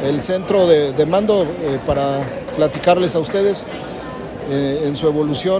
el centro de mando, para platicarles a ustedes en su evolución,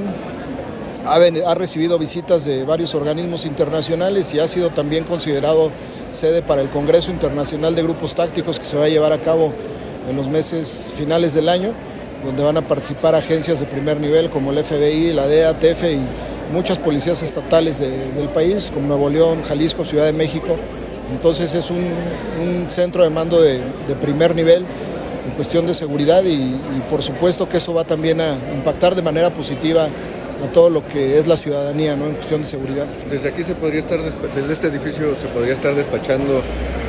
ha recibido visitas de varios organismos internacionales y ha sido también considerado sede para el Congreso Internacional de Grupos Tácticos, que se va a llevar a cabo en los meses finales del año, donde van a participar agencias de primer nivel como el FBI, la DEA, TEFE y muchas policías estatales del país, como Nuevo León, Jalisco, Ciudad de México. Entonces es un centro de mando de primer nivel en cuestión de seguridad y por supuesto que eso va también a impactar de manera positiva a todo lo que es la ciudadanía, ¿no?, en cuestión de seguridad. Desde aquí desde este edificio se podría estar despachando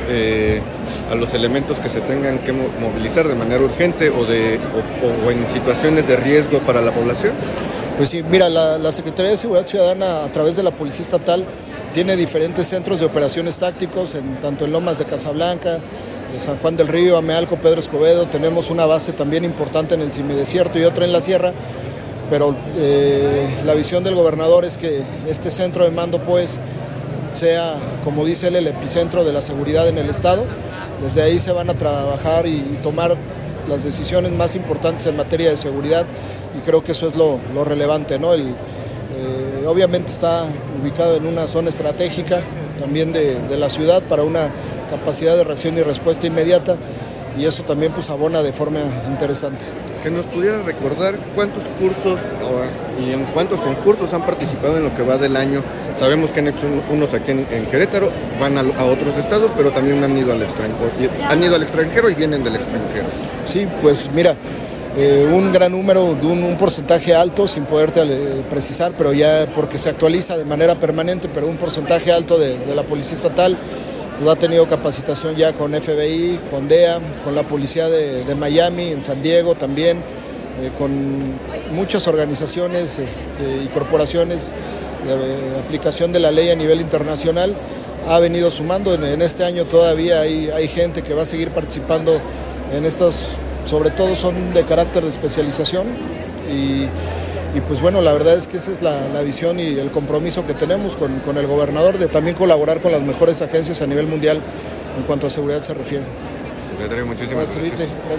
a los elementos que se tengan que movilizar de manera urgente o en situaciones de riesgo para la población. Pues sí, mira, la Secretaría de Seguridad Ciudadana, a través de la Policía Estatal, tiene diferentes centros de operaciones tácticos, tanto en Lomas de Casablanca, San Juan del Río, Amealco, Pedro Escobedo. Tenemos una base también importante en el semidesierto y otra en la sierra, pero la visión del gobernador es que este centro de mando pues sea, como dice él, el epicentro de la seguridad en el estado. Desde ahí se van a trabajar y tomar las decisiones más importantes en materia de seguridad, y creo que eso es lo relevante, ¿no? Obviamente está ubicado en una zona estratégica también de la ciudad para una capacidad de reacción y respuesta inmediata, y eso también pues abona de forma interesante. Que nos pudiera recordar cuántos cursos y en cuántos concursos han participado en lo que va del año. Sabemos que han hecho unos aquí en Querétaro, van a otros estados, pero también han ido al extranjero y vienen del extranjero. Sí, pues mira, un gran número, un porcentaje alto, sin poderte precisar, pero ya porque se actualiza de manera permanente, pero un porcentaje alto de la Policía Estatal pues ha tenido capacitación ya con FBI, con DEA, con la Policía de Miami, en San Diego también, con muchas organizaciones y corporaciones de aplicación de la ley a nivel internacional. Ha venido sumando, en este año todavía hay gente que va a seguir participando en estas, sobre todo son de carácter de especialización, y pues bueno, la verdad es que esa es la visión y el compromiso que tenemos con el gobernador, de también colaborar con las mejores agencias a nivel mundial en cuanto a seguridad se refiere. Secretario, muchísimas gracias.